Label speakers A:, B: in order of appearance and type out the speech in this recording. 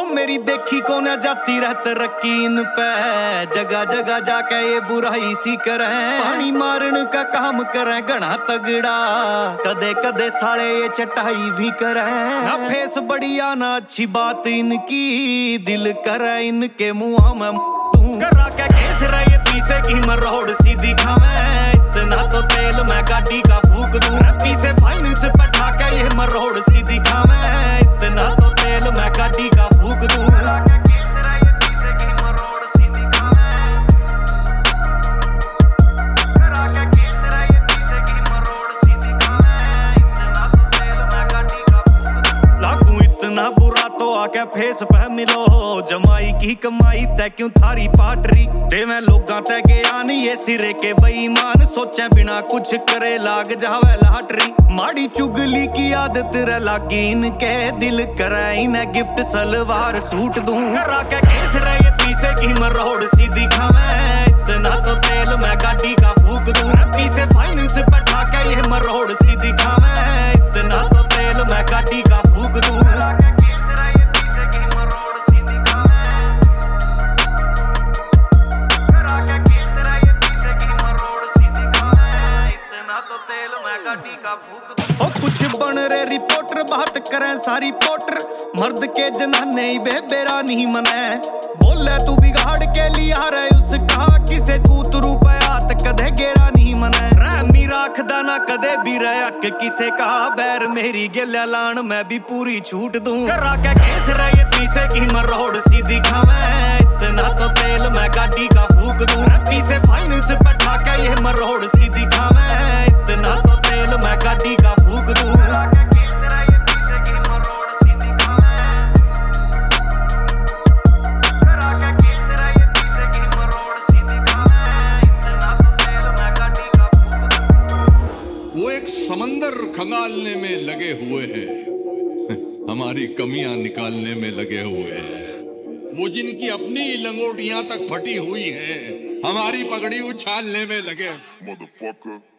A: ओ मेरी देखी कौन जाती रहत रकीन पे, जगह जगह जाके ये बुराई सी करे। पानी मारन का काम करे घना तगड़ा, कदे कदे साले ये चटाई भी करे। ना फेस बढ़िया ना अच्छी बात इनकी, दिल करे इनके मुँह में तू करा के केस रहे पीछे की मरोड़ सीधी खावे। इतना तो तेल मैं गाड़ी का फूक दूं, पीछे फाइनेंस पठा के ये मरोड़ सीधी खावे। इतना तो तेल मैं गाड़ी का फूक दूं, करा के केस रहे पीछे की मरोड़ सीधी खावे। करा के केस रहे पीछे की मरोड़ सीधी खावे। इतना तो तेल मैं गाड़ी का फूक दूं, लागू इतना बुरा तो आके फेस पे मिलो। जमाई की कमाई तै क्यों थारी पाटरी, ते मैं लोगां तै गया नी ये सिरे के बेईमान। सोचे बिना कुछ करे लाग जावे लाटरी, माड़ी चुगली की आदत रे लागी इनके। दिल करे इन्हें गिफ्ट सलवार सूट दूं, करा के केस रहे पीछे की मरोड़ सीधी खावे। इतना तो तेल मैं गाड़ी का फूक दूं, पीछे फाइनेंस पठा के ये मरोड़ सीधी खावे। इतना तो तेल मैं गाड़ी का फूक दूं, करा के केस रहे पीछे की मरोड़ सीधी खावे। करा के केस रहे पीछे की मरोड़ सीधी खावे। इतना तो तेल मैं गाड़ी का फूक दूं। ओ कुछ बन रे रिपोर्टर बात करें सारी पोटर, मर्द के जनाने ही बेबेरा नहीं मने। बोले तू बिगाड़ के लिया रे उसका, किसे कूतरू पे हाथ कदे गेरा नहीं मने। रहमी राखदा ना कदे भी रहा के किसे का बैर, मेरी गेल्या लान मैं भी पूरी छूट दूं। करा के केस रहे पीछे की मरोड़ सीधी खावे। इतना तो तेल मैं गाड़ी का फूक दूं, पीछे फाइनेंस पठा के ये मरोड़ सीधी खावे। इतना तो तेल मैं गाड़ी का फूक दूं, करा के केस रहे पीछे की मरोड़ सीधी खावे। करा के केस रहे पीछे की मरोड़ सीधी खावे। इतना तो तेल मैं गाड़ी का फूक दूं।
B: वो एक समंदर खंगालने में लगे हुए हैं, हमारी कमियां निकालने में लगे हुए हैं। वो जिनकी अपनी लंगोटियां तक फटी हुई हैं, हमारी पगड़ी उछालने में लगे।
C: Motherfucker.